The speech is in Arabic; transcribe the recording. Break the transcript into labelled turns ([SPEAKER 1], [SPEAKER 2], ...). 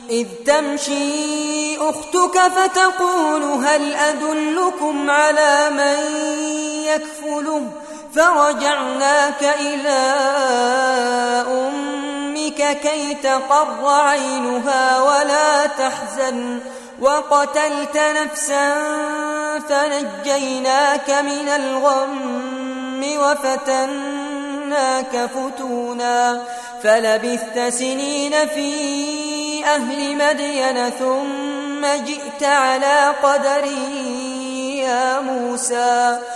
[SPEAKER 1] إذ تمشي أختك فتقول هل أدلكم على من يكفله فرجعناك إلى أمك كي تقر عينها ولا تحزن وقتلت نفسا فنجيناك من الغم وفتناك فتونا فلبثت سنين في أهل مدين ثم جئت على قدري يا موسى